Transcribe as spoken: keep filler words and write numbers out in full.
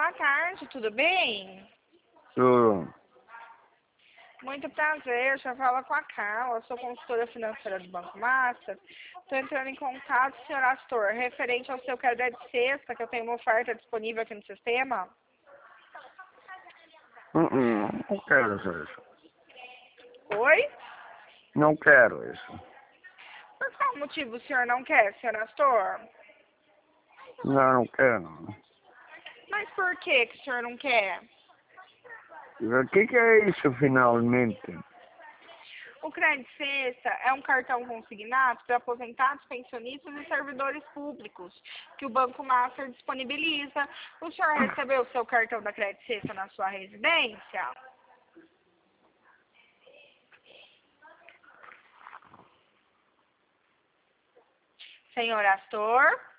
Boa tarde, tudo bem? Tudo. Muito prazer, já fala com a Carla, sou consultora financeira do Banco Master. Estou entrando em contato, senhor Astor, referente ao seu crédito de cesta, que eu tenho uma oferta disponível aqui no sistema. Hum, hum, Não quero isso. Oi? Não quero isso. Por qual motivo o senhor não quer, senhor Astor? Não, não quero. Mas por que, que o senhor não quer? O que, que é isso finalmente? O crédito cesta é um cartão consignado para aposentados, pensionistas e servidores públicos que o Banco Master disponibiliza. O senhor recebeu o seu cartão da crédito cesta na sua residência? Senhor Astor?